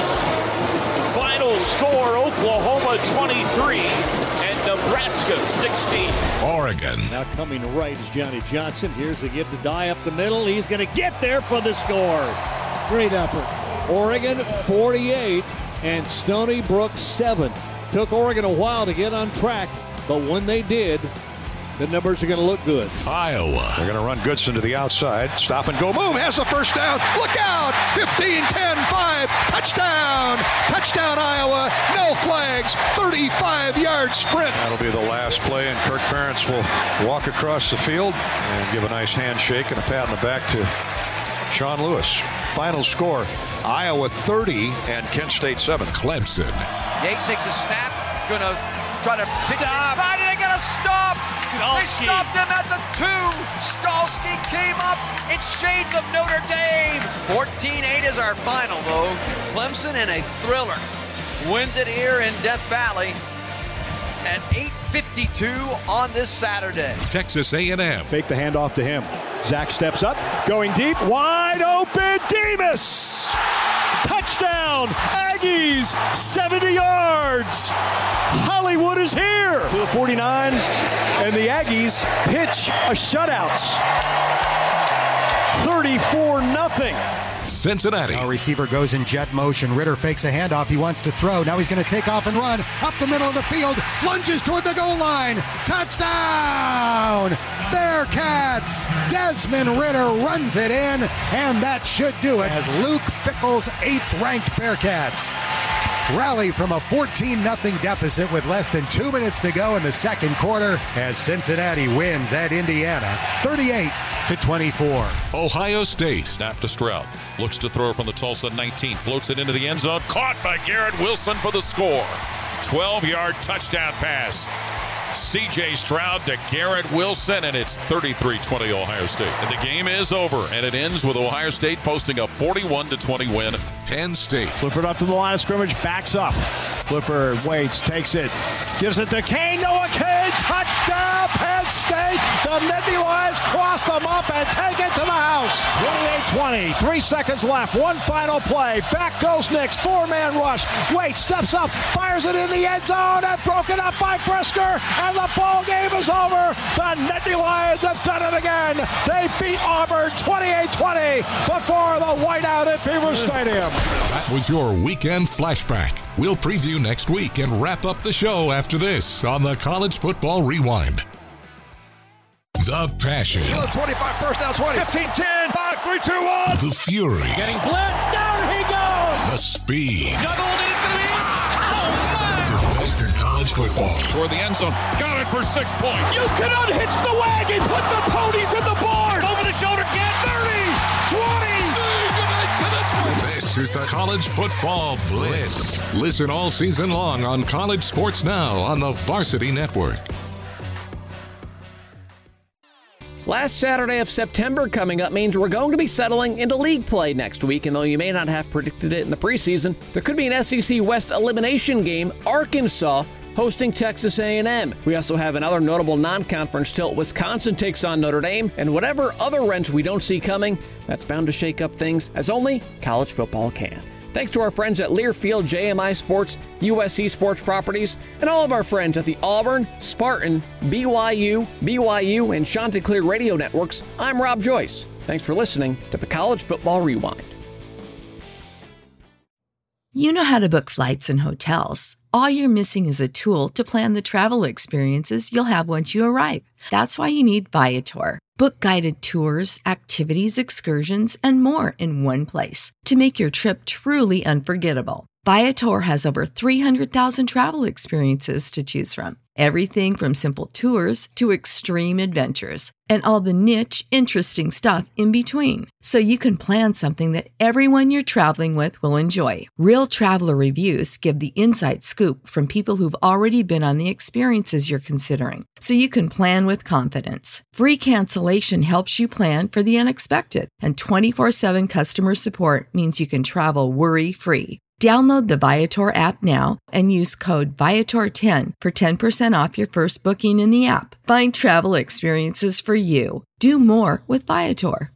Final score, Oklahoma twenty-three. Nebraska sixteen. Oregon. Now coming right is Johnny Johnson. Here's the give to Dye up the middle. He's going to get there for the score. Great effort. Oregon forty-eight and Stony Brook seven. Took Oregon a while to get on track, but when they did, the numbers are going to look good. Iowa. They're going to run Goodson to the outside. Stop and go. Move. Has the first down. Look out. fifteen, ten, five. Touchdown. Touchdown, Iowa. No flags. thirty-five yard sprint. That'll be the last play, and Kirk Ferentz will walk across the field and give a nice handshake and a pat on the back to Sean Lewis. Final score, Iowa thirty and Kent State seven. Clemson. Yates takes a snap. Going to try to pick it inside, and they got to stop. They stopped him at the two. Skalski came up. It's shades of Notre Dame. fourteen eight is our final, though. Clemson in a thriller wins it here in Death Valley at eight fifty-two on this Saturday. Texas A and M. Fake the handoff to him. Zach steps up, going deep, wide open, Demas! Touchdown, Aggies, seventy yards. Hollywood is here to the forty-nine, and the Aggies pitch a shutout. thirty-four nothing. Cincinnati. Now receiver goes in jet motion. Ritter fakes a handoff. He wants to throw. Now he's going to take off and run up the middle of the field. Lunges toward the goal line. Touchdown! Bearcats! Desmond Ritter runs it in, and that should do it as Luke Fickell's eighth-ranked Bearcats rally from a fourteen nothing deficit with less than two minutes to go in the second quarter as Cincinnati wins at Indiana thirty-eight to twenty-four. Ohio State. Snap to Stroud. Looks to throw from the Tulsa nineteen. Floats it into the end zone. Caught by Garrett Wilson for the score. twelve-yard touchdown pass. C J Stroud to Garrett Wilson, and it's thirty-three twenty Ohio State. And the game is over, and it ends with Ohio State posting a forty-one to twenty win. Penn State. Clifford up to the line of scrimmage, backs up. Clifford waits, takes it, gives it to Kane. Noah Kane, touchdown, Penn State. The Nittany Lions cross them up and take it to the house. twenty-eight twenty, three seconds left, one final play. Back goes Nix, four-man rush. Waits, steps up, fires it in the end zone, and broken up by Brisker. And the ball game is over. The Nittany Lions have done it again. They beat Auburn twenty-eight twenty before the whiteout at Beaver Stadium. That was your weekend flashback. We'll preview next week and wrap up the show after this on the College Football Rewind. The passion. twenty-five, first down, twenty, fifteen, ten, five, three, two, one. The fury. Getting blitzed, down he goes. The speed. Juggled, and it's going to be. The best in college football. Toward the end zone. Got it for six points. You can unhitch the wagon. Put the ponies in the barn. Over the shoulder, get thirty, twenty. This is the College Football Blitz. Listen all season long on College Sports Now on the Varsity Network. Last Saturday of September coming up means we're going to be settling into league play next week, and though you may not have predicted it in the preseason, there could be an S E C West elimination game, Arkansas hosting Texas A and M. We also have another notable non-conference tilt. Wisconsin takes on Notre Dame, and whatever other wrench we don't see coming, that's bound to shake up things, as only college football can. Thanks to our friends at Learfield, J M I Sports, U S C Sports Properties, and all of our friends at the Auburn, Spartan, B Y U, B Y U, and Chanticleer radio networks, I'm Rob Joyce. Thanks for listening to the College Football Rewind. You know how to book flights and hotels. All you're missing is a tool to plan the travel experiences you'll have once you arrive. That's why you need Viator. Book guided tours, activities, excursions, and more in one place to make your trip truly unforgettable. Viator has over three hundred thousand travel experiences to choose from. Everything from simple tours to extreme adventures and all the niche, interesting stuff in between. So you can plan something that everyone you're traveling with will enjoy. Real traveler reviews give the inside scoop from people who've already been on the experiences you're considering. So you can plan with confidence. Free cancellation helps you plan for the unexpected. And twenty-four seven customer support means you can travel worry-free. Download the Viator app now and use code Viator ten for ten percent off your first booking in the app. Find travel experiences for you. Do more with Viator.